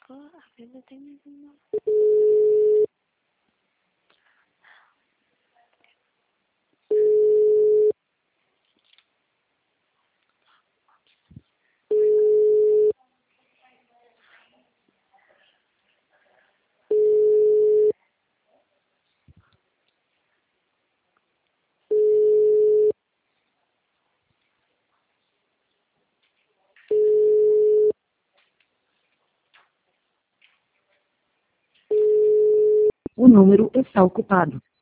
Oh, a vida tem mais uma. O número está ocupado.